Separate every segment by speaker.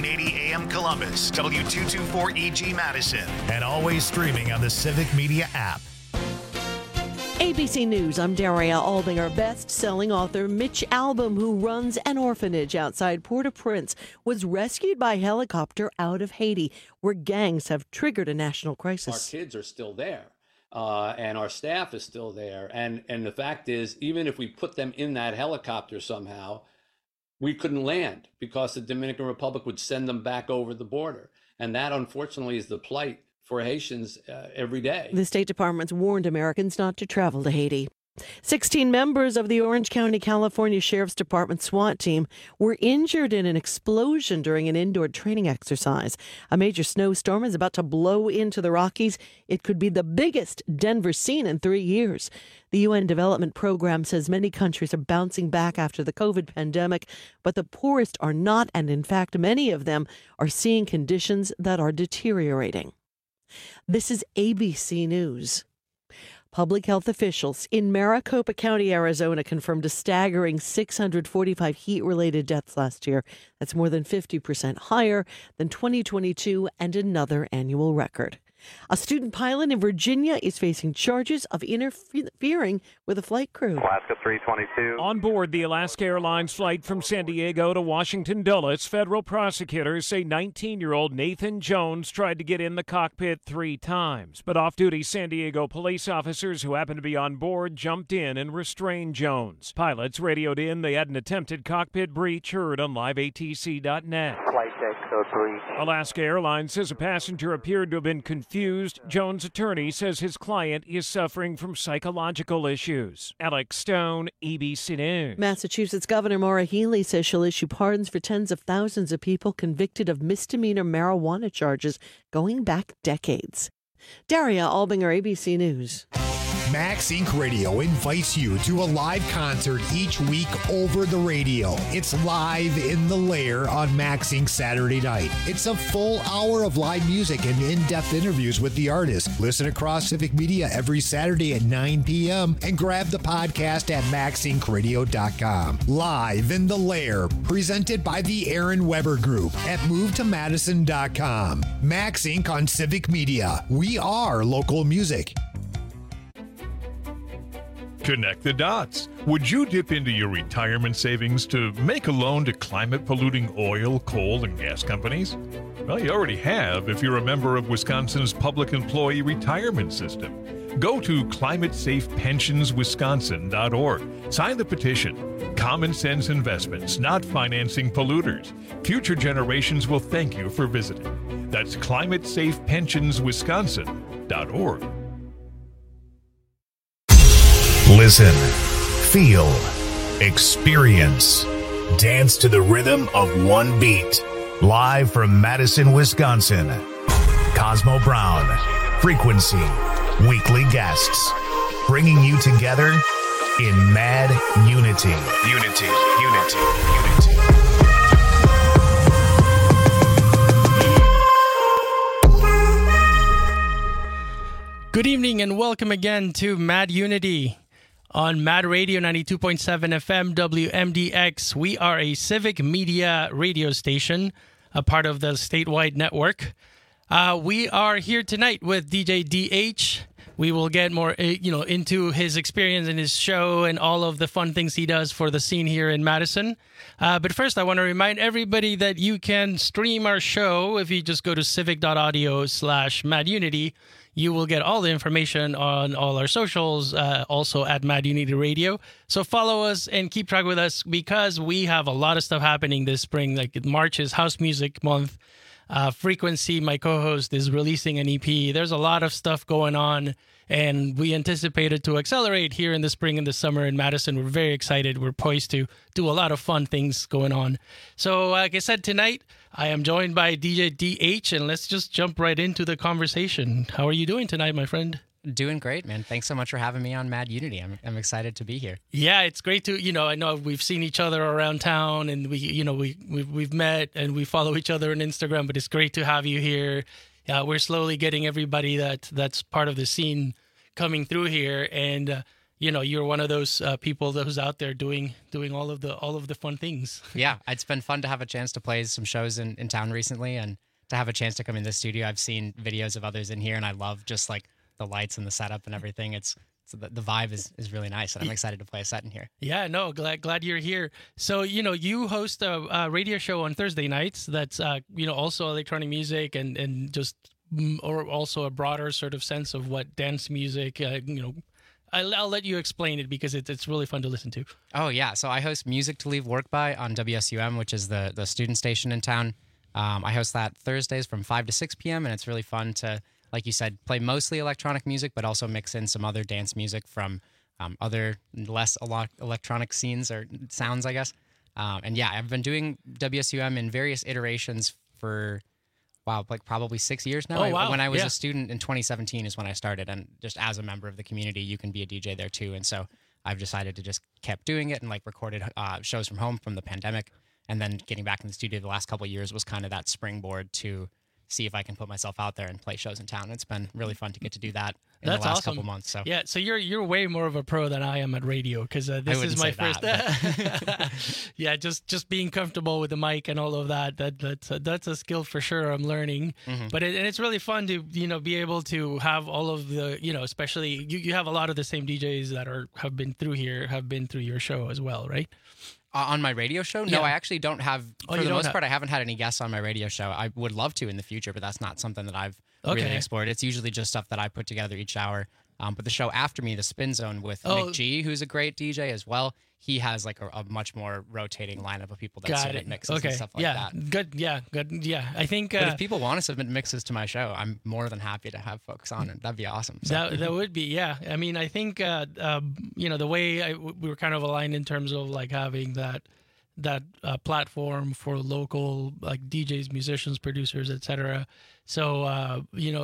Speaker 1: 1480 AM Columbus, W224EG Madison, and always streaming on the Civic Media app.
Speaker 2: ABC News, I'm Daria Albinger. Best-selling author Mitch Albom, who runs an orphanage outside Port-au-Prince, was rescued by helicopter out of Haiti, where gangs have triggered a national crisis.
Speaker 3: Our kids are still there, and our staff is still there. And the fact is, even if we put them in that helicopter somehow, we couldn't land because the Dominican Republic would send them back over the border. And that, unfortunately, is the plight for Haitians every day.
Speaker 2: The State Department's warned Americans not to travel to Haiti. 16 members of the Orange County, California Sheriff's Department SWAT team were injured in an explosion during an indoor training exercise. A major snowstorm is about to blow into the Rockies. It could be the biggest Denver's seen in 3 years. The UN Development Program says many countries are bouncing back after the COVID pandemic, but the poorest are not, and in fact, many of them are seeing conditions that are deteriorating. This is ABC News. Public health officials in Maricopa County, Arizona, confirmed a staggering 645 heat-related deaths last year. That's more than 50% higher than 2022 and another annual record. A student pilot in Virginia is facing charges of interfering with a flight crew.
Speaker 4: Alaska 322.
Speaker 5: On board the Alaska Airlines flight from San Diego to Washington Dulles, federal prosecutors say 19-year-old Nathan Jones tried to get in the cockpit 3 times. But off-duty San Diego police officers who happened to be on board jumped in and restrained Jones. Pilots radioed in they had an attempted cockpit breach, heard on liveatc.net.
Speaker 4: Flight deck code 3.
Speaker 5: Alaska Airlines says a passenger appeared to have been confused. Jones' attorney says his client is suffering from psychological issues. Alex Stone, ABC News.
Speaker 2: Massachusetts Governor Maura Healey says she'll issue pardons for tens of thousands of people convicted of misdemeanor marijuana charges going back decades. Daria Albinger, ABC News.
Speaker 6: Max Inc. Radio invites you to a live concert each week over the radio. It's Live in the Lair on Max Inc. Saturday night. It's a full hour of live music and in-depth interviews with the artist. Listen across Civic Media every Saturday at 9 p.m. and grab the podcast at maxincradio.com. Live in the Lair, presented by the Aaron Weber Group at movetomadison.com. Max Inc. on Civic Media. We are local music.
Speaker 7: Connect the dots. Would you dip into your retirement savings to make a loan to climate-polluting oil, coal, and gas companies? Well, you already have if you're a member of Wisconsin's Public Employee Retirement System. Go to climatesafepensionswisconsin.org. Sign the petition. Common sense investments, not financing polluters. Future generations will thank you for visiting. That's climatesafepensionswisconsin.org.
Speaker 1: Listen, feel, experience, dance to the rhythm of one beat. Live from Madison, Wisconsin, Cosmo Brown, Frequency, weekly guests, bringing you together in mad unity. Unity.
Speaker 8: Good evening and welcome again to Mad Unity on Mad Radio 92.7 FM WMDX. We are a civic media radio station, a part of the statewide network. We are here tonight with DJ DH. We will get more, into his experience in his show and all of the fun things he does for the scene here in Madison. But first, I want to remind everybody that you can stream our show if you just go to civic.audio/madunity. You will get all the information on all our socials, also at Mad Unity Radio. So follow us and keep track with us because we have a lot of stuff happening this spring. Like March is House Music Month. Frequency, my co-host, is releasing an EP. There's a lot of stuff going on, and we anticipate it to accelerate here in the spring and the summer in Madison. We're very excited. We're poised to do a lot of fun things going on. So, like I said, tonight, I am joined by DJ DH, and let's just jump right into the conversation. How are you doing tonight, my friend?
Speaker 9: Doing great, man. Thanks so much for having me on Mad Unity. I'm excited to be here.
Speaker 8: Yeah, it's great to, I know we've seen each other around town and we've met and we follow each other on Instagram, but it's great to have you here. We're slowly getting everybody that's part of the scene coming through here. And you're one of those people that was out there doing all of the fun things.
Speaker 9: Yeah, it's been fun to have a chance to play some shows in town recently, and to have a chance to come in the studio. I've seen videos of others in here, and I love just like the lights and the setup and everything. So the vibe is really nice, and I'm excited to play a set in here.
Speaker 8: Yeah, no, glad you're here. So, you host a radio show on Thursday nights that's, also electronic music and just, or also a broader sort of sense of what dance music, I'll let you explain it because it's really fun to listen to.
Speaker 9: Oh, yeah. So I host Music to Leave Work By on WSUM, which is the student station in town. I host that Thursdays from 5 to 6 p.m., and it's really fun to, like you said, play mostly electronic music, but also mix in some other dance music from other less electronic scenes or sounds, I guess. And yeah, I've been doing WSUM in various iterations for, probably 6 years now.
Speaker 8: Oh, wow.
Speaker 9: When I was a student in 2017 is when I started. And just as a member of the community, you can be a DJ there too. And so I've decided to just kept doing it and recorded shows from home from the pandemic. And then getting back in the studio the last couple of years was kind of that springboard to see if I can put myself out there and play shows in town. It's been really fun to get to do that in the last couple months. So
Speaker 8: yeah, so you're way more of a pro than I am at radio because this is my first. Yeah, just being comfortable with the mic and all of that. That's a skill for sure. I'm learning, but it's really fun to be able to have all of the especially you have a lot of the same DJs that have been through your show as well, right?
Speaker 9: On my radio show? No, I actually don't have, for the most part, I haven't had any guests on my radio show. I would love to in the future, but that's not something that I've really explored. It's usually just stuff that I put together each hour. But the show after me, The Spin Zone with Nick G, who's a great DJ as well, he has a much more rotating lineup of people that submit mixes and stuff like that.
Speaker 8: Good. Yeah. I think.
Speaker 9: But if people want to submit mixes to my show, I'm more than happy to have folks on it. That'd be awesome. So.
Speaker 8: That would be, yeah. I mean, I think the way we were kind of aligned in terms of having that platform for local DJs, musicians, producers, etc. So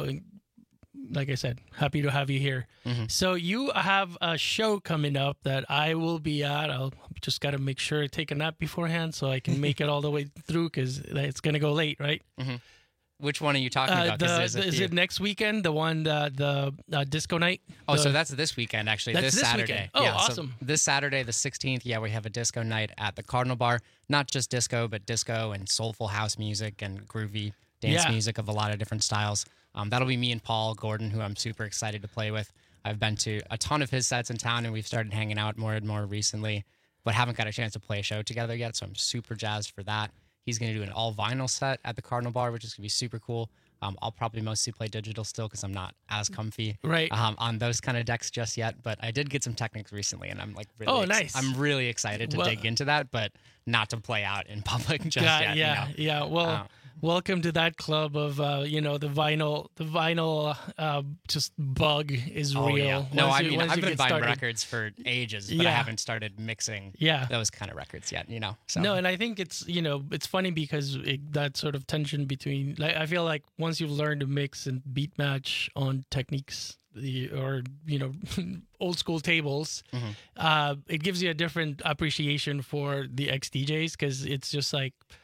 Speaker 8: like I said, happy to have you here. So you have a show coming up that I will be at. I'll just got to make sure to take a nap beforehand so I can make it all the way through because it's going to go late, right?
Speaker 9: Which one are you talking about?
Speaker 8: Is it next weekend? The one, the disco night?
Speaker 9: Oh, so that's this weekend, actually.
Speaker 8: That's
Speaker 9: this Saturday.
Speaker 8: Weekend. Oh, awesome.
Speaker 9: So this Saturday, the 16th, we have a disco night at the Cardinal Bar. Not just disco, but disco and soulful house music and groovy dance music of a lot of different styles. That'll be me and Paul Gordon, who I'm super excited to play with. I've been to a ton of his sets in town, and we've started hanging out more and more recently, but haven't got a chance to play a show together yet, so I'm super jazzed for that. He's going to do an all-vinyl set at the Cardinal Bar, which is going to be super cool. I'll probably mostly play digital still because I'm not as comfy on those kind of decks just yet, but I did get some Technics recently, and I'm really
Speaker 8: nice.
Speaker 9: I'm really excited to dig into that, but not to play out in public just yet.
Speaker 8: Yeah. Well, welcome to that club of the vinyl just bug is real.
Speaker 9: Yeah. No, I've been buying records for ages, but I haven't started mixing those kind of records yet. So.
Speaker 8: No, and I think it's it's funny because that sort of tension between I feel like once you've learned to mix and beat match on Techniques or old school tables, it gives you a different appreciation for the ex-DJs because it's just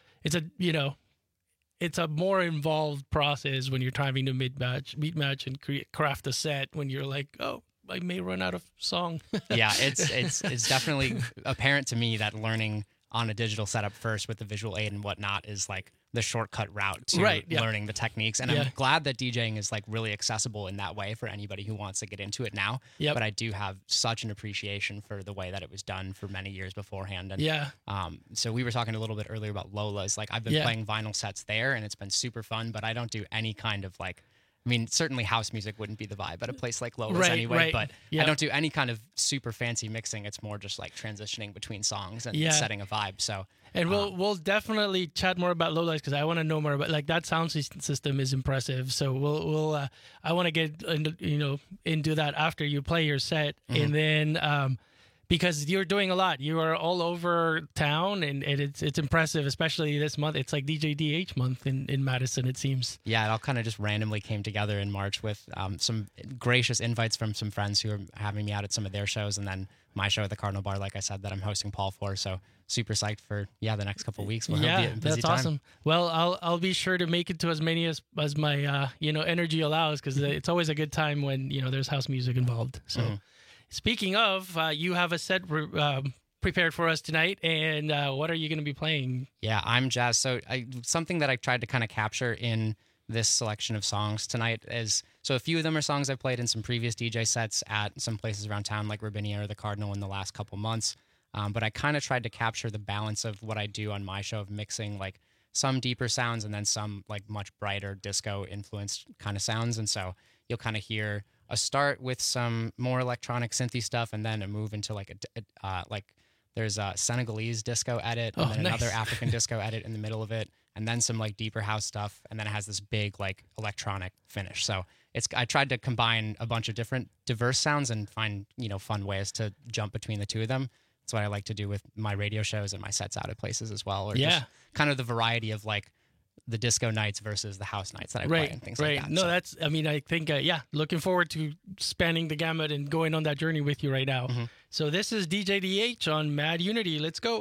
Speaker 8: it's a more involved process when you're trying to beat match and craft a set when you're like, oh, I may run out of song.
Speaker 9: Yeah, it's definitely apparent to me that learning on a digital setup first with the visual aid and whatnot is the shortcut route to learning the techniques. And I'm glad that DJing is really accessible in that way for anybody who wants to get into it now. But I do have such an appreciation for the way that it was done for many years beforehand. And so we were talking a little bit earlier about Lola's. I've been playing vinyl sets there and it's been super fun, but I don't do any kind of certainly house music wouldn't be the vibe at a place like Lola's anyway, but I don't do any kind of super fancy mixing. It's more just transitioning between songs and setting a vibe. So,
Speaker 8: and we'll definitely chat more about Lola's because I want to know more about that sound system is impressive. So we'll I want to get into that after you play your set, and then because you're doing a lot. You are all over town, and it's impressive, especially this month. It's DJ DH month in Madison, it seems.
Speaker 9: Yeah, it all kind of just randomly came together in March with some gracious invites from some friends who are having me out at some of their shows, and then my show at the Cardinal Bar, like I said, that I'm hosting Paul for. So super psyched for the next couple of weeks. We'll be a busy
Speaker 8: that's
Speaker 9: time.
Speaker 8: Awesome. Well, I'll be sure to make it to as many as my energy allows because it's always a good time when there's house music involved. So. Speaking of, you have a set prepared for us tonight, and what are you going to be playing?
Speaker 9: Yeah, I'm Jazz. So something that I tried to kind of capture in this selection of songs tonight is, so a few of them are songs I've played in some previous DJ sets at some places around town like Robinia or the Cardinal in the last couple months. But I kind of tried to capture the balance of what I do on my show of mixing like some deeper sounds and then some like much brighter disco influenced kind of sounds. And so you'll kind of hear a start with some more electronic synthy stuff and then a move into like there's a Senegalese disco edit and then another African disco edit in the middle of it, and then some like deeper house stuff, and then it has this big like electronic finish. So I tried to combine a bunch of different diverse sounds and find, fun ways to jump between the two of them. That's what I like to do with my radio shows and my sets out at places as well, or just kind of the variety of like the disco nights versus the house nights that I play and things like that.
Speaker 8: No, I think, looking forward to spanning the gamut and going on that journey with you right now. Mm-hmm. So this is DJ DH on Mad Unity. Let's go.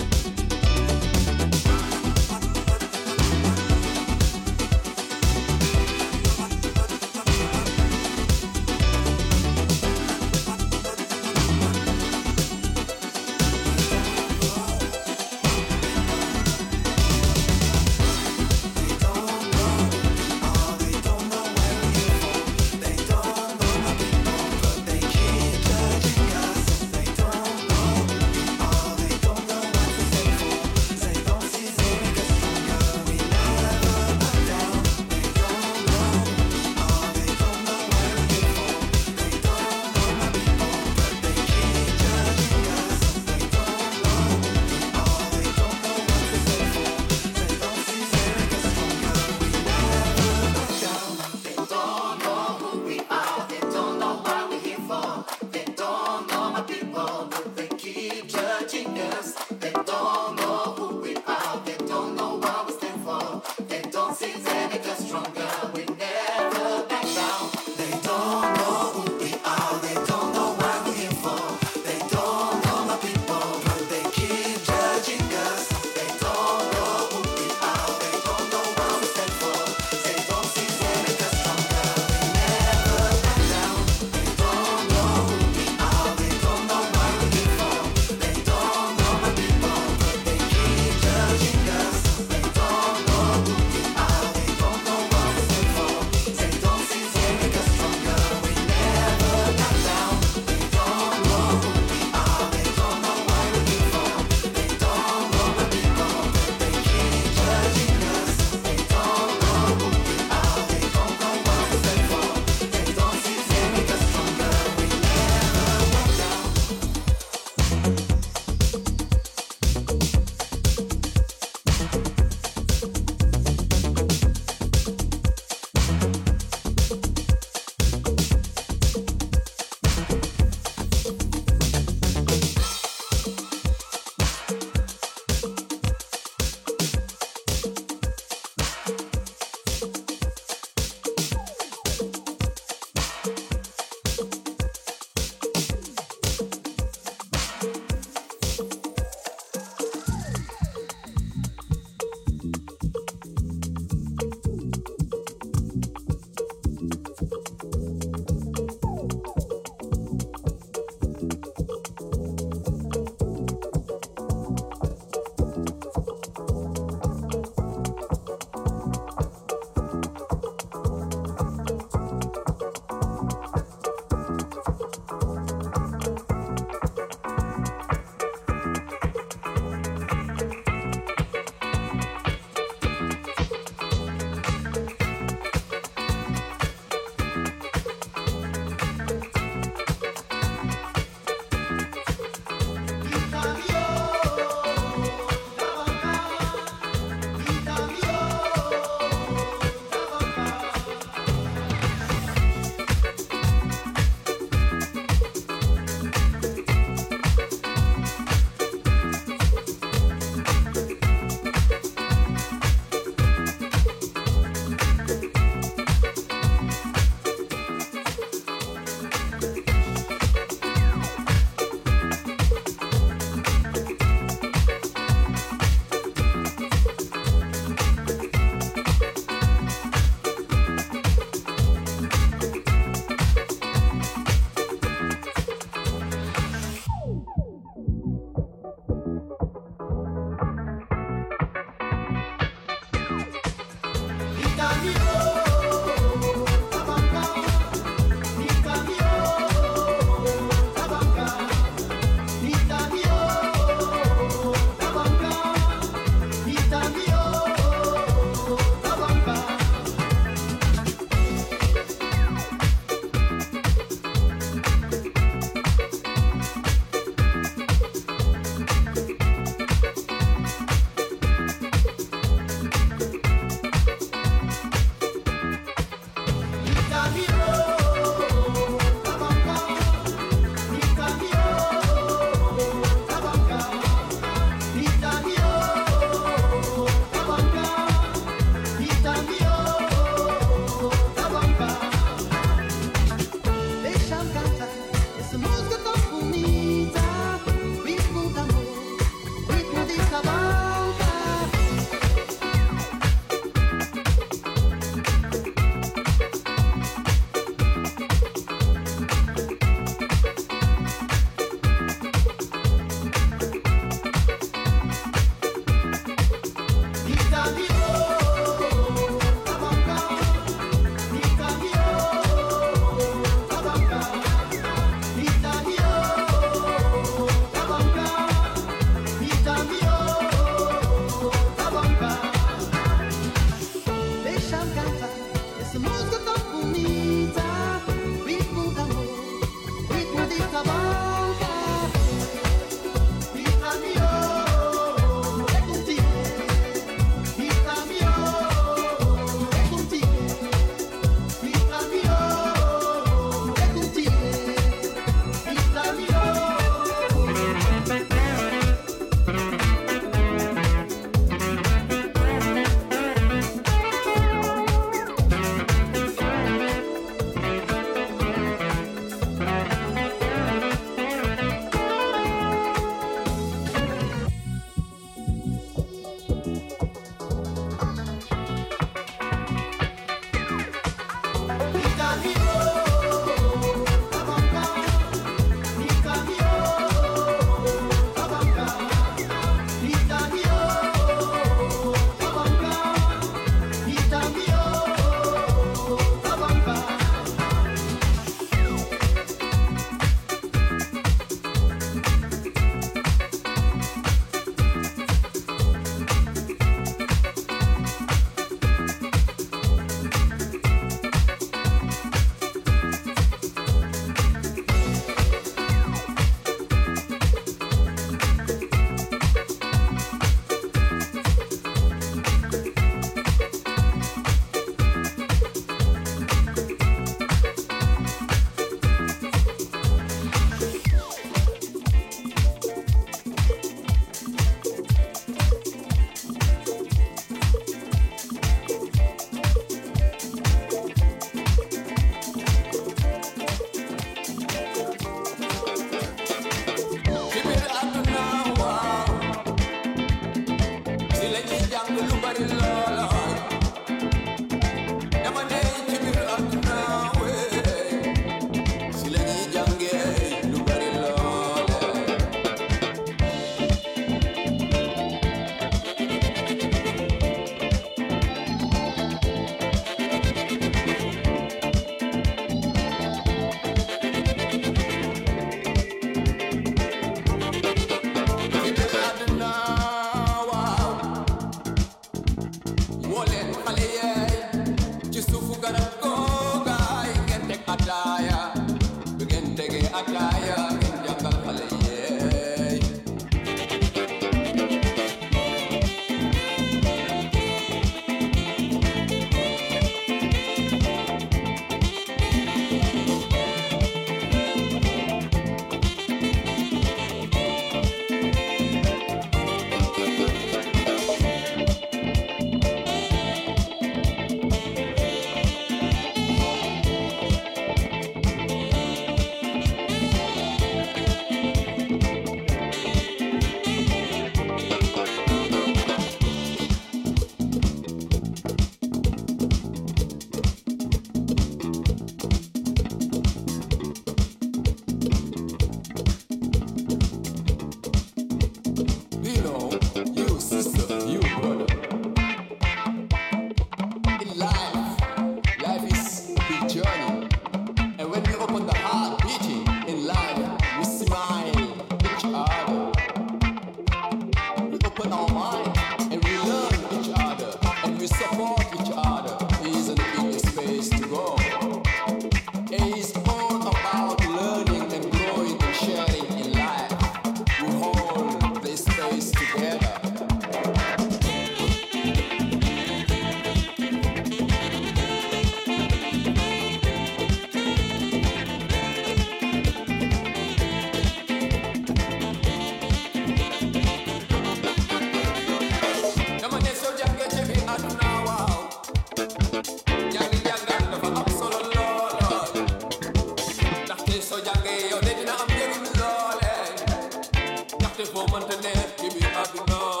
Speaker 10: beautiful Montaner, keep me happy now.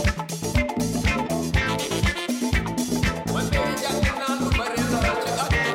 Speaker 10: When they got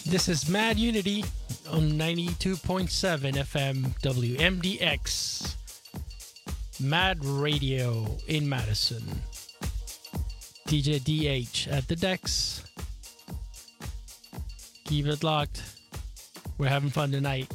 Speaker 8: This is Mad Unity on 92.7 FM WMDX. Mad Radio in Madison. DJ DH at the decks. Keep it locked. We're having fun tonight.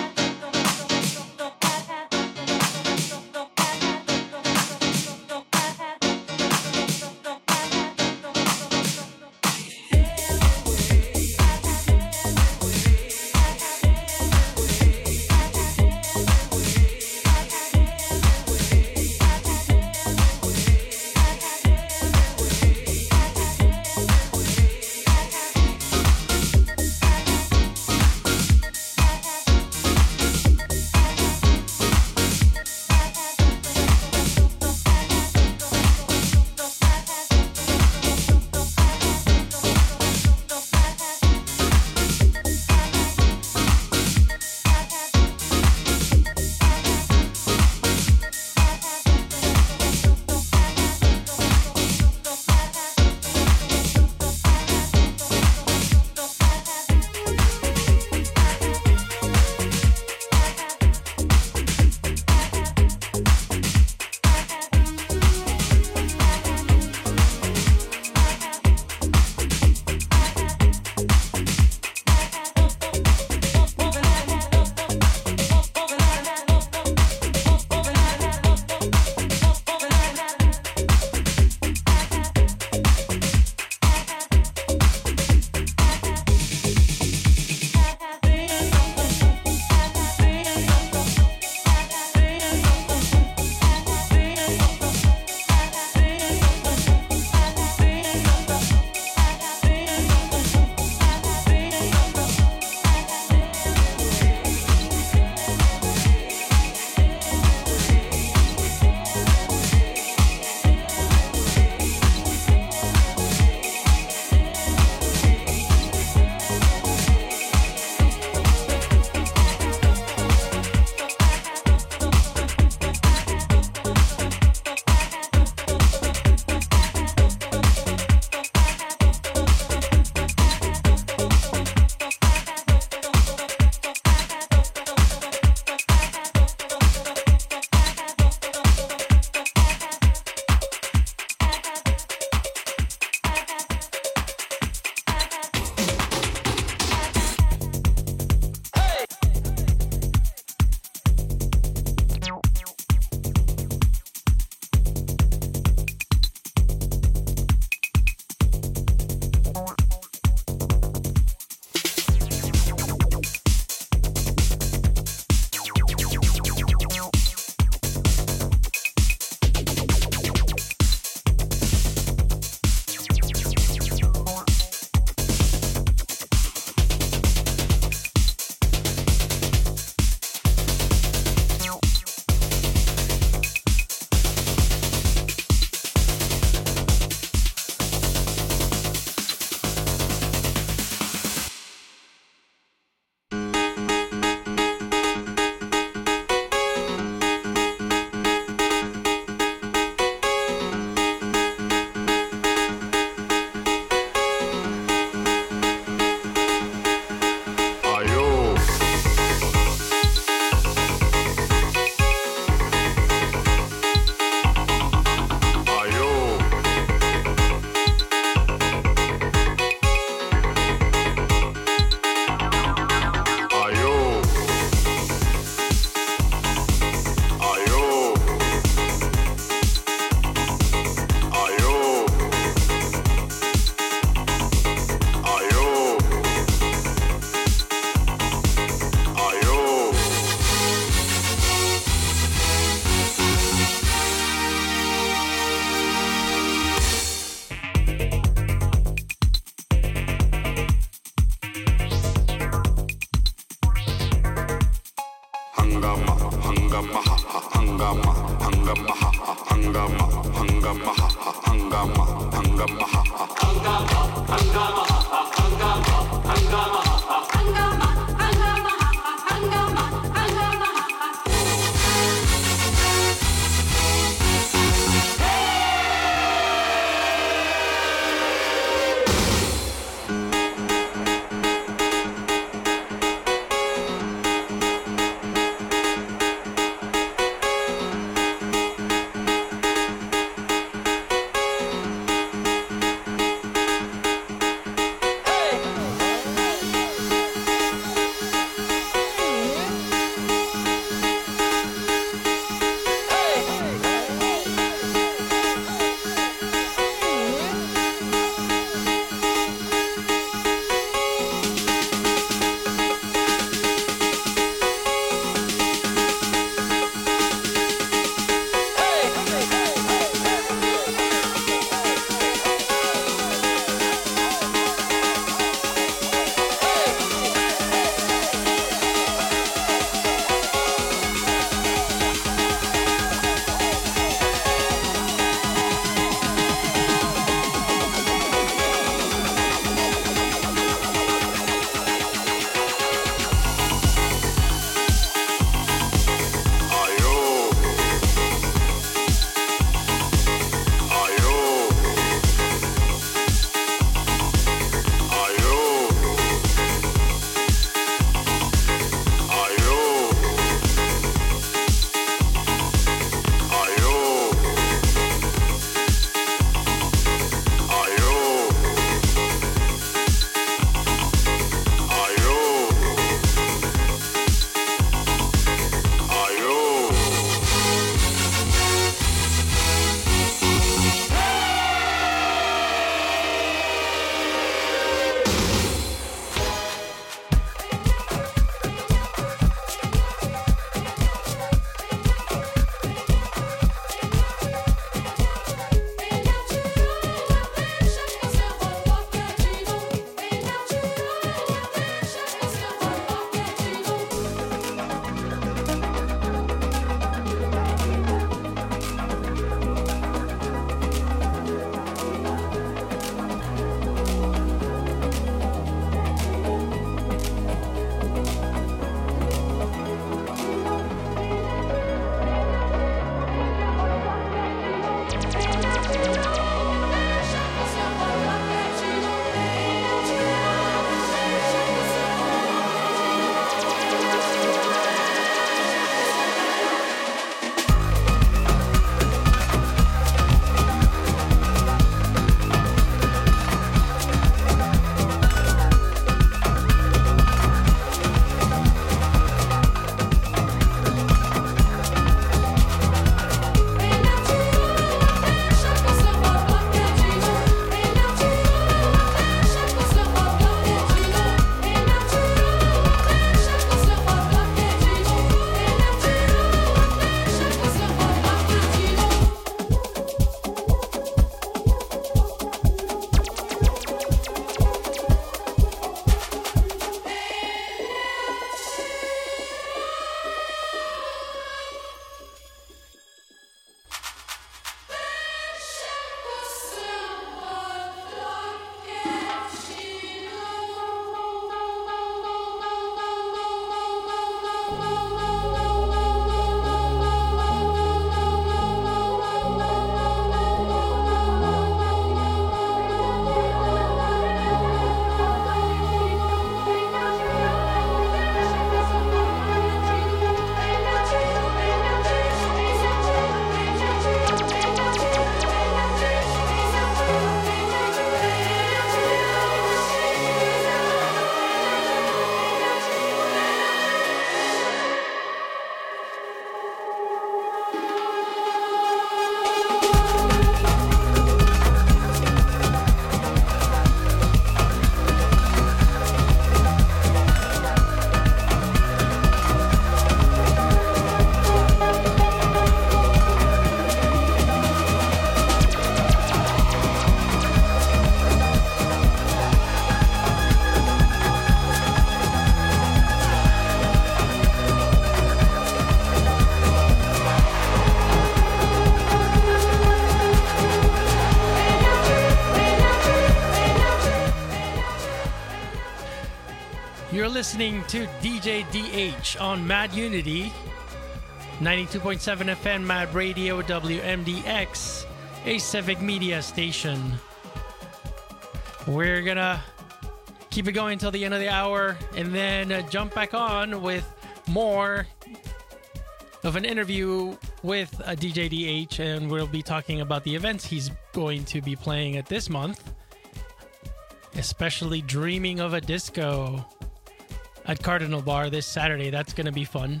Speaker 8: listening to DJ DH on Mad Unity, 92.7 FM Mad Radio, WMDX, a Civic Media station. We're gonna keep it going until the end of the hour and then jump back on with more of an interview with DJ DH, and we'll be talking about the events he's going to be playing at this month, especially Dreaming of a Disco at Cardinal Bar this Saturday. That's going to be fun.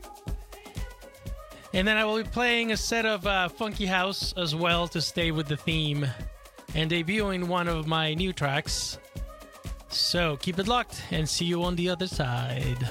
Speaker 8: And then I will be playing a set of Funky House as well to stay with the theme and debuting one of my new tracks. So keep it locked and see you on the other side.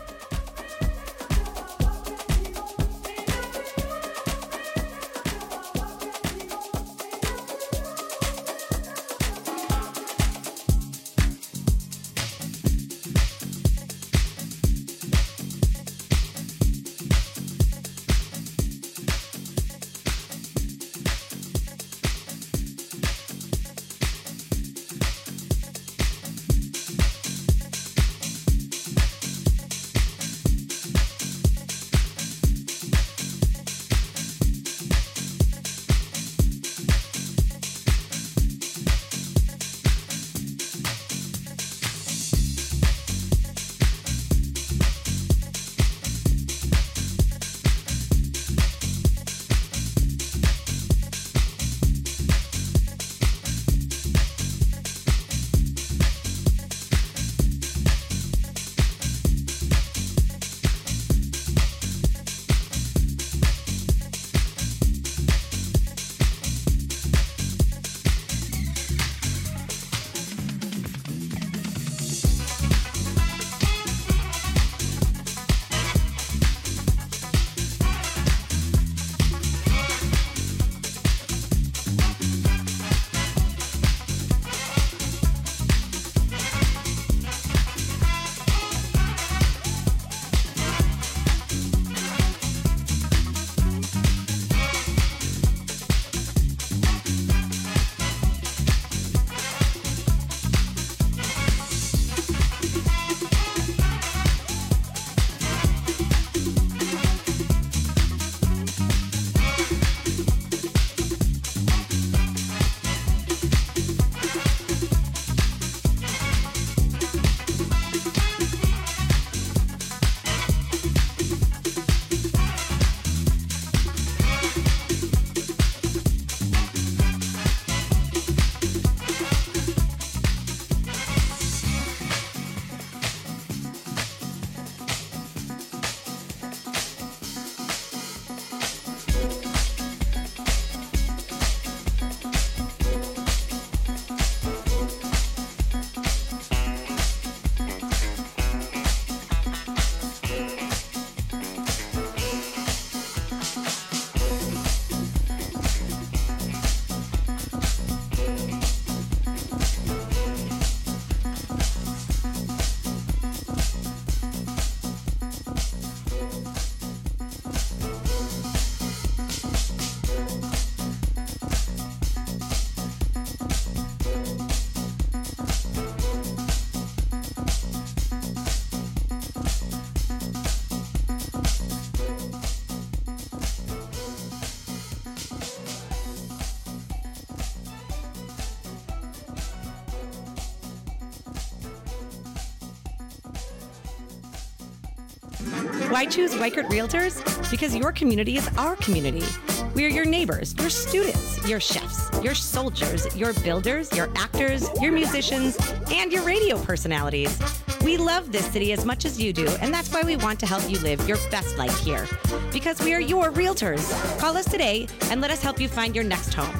Speaker 11: Why choose Weichert Realtors? Because your community is our community. We are your neighbors, your students, your chefs, your soldiers, your builders, your actors, your musicians, and your radio personalities. We love this city as much as you do, and that's why we want to help you live your best life here. Because we are your realtors. Call us today and let us help you find your next home.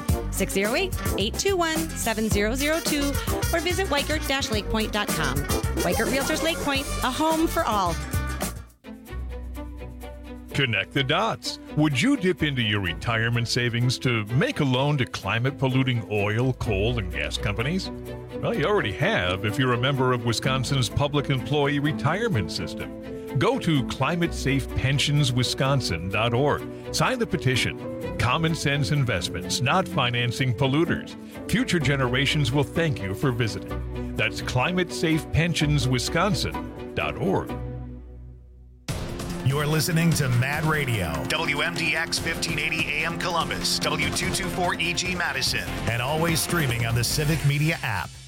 Speaker 11: 608-821-7002 or visit Weichert-LakePoint.com. Weichert Realtors Lake Point, a home for all.
Speaker 7: Connect the dots. Would you dip into your retirement savings to make a loan to climate-polluting oil, coal, and gas companies? Well, you already have if you're a member of Wisconsin's Public Employee Retirement System. Go to ClimateSafePensionsWisconsin.org. Sign the petition. Common sense investments, not financing polluters. Future generations will thank you for visiting. That's ClimateSafePensionsWisconsin.org. civicmedia.org.
Speaker 1: You're listening to Mad Radio, WMDX 1580 AM Columbus, W224 EG Madison, and always streaming on the Civic Media app.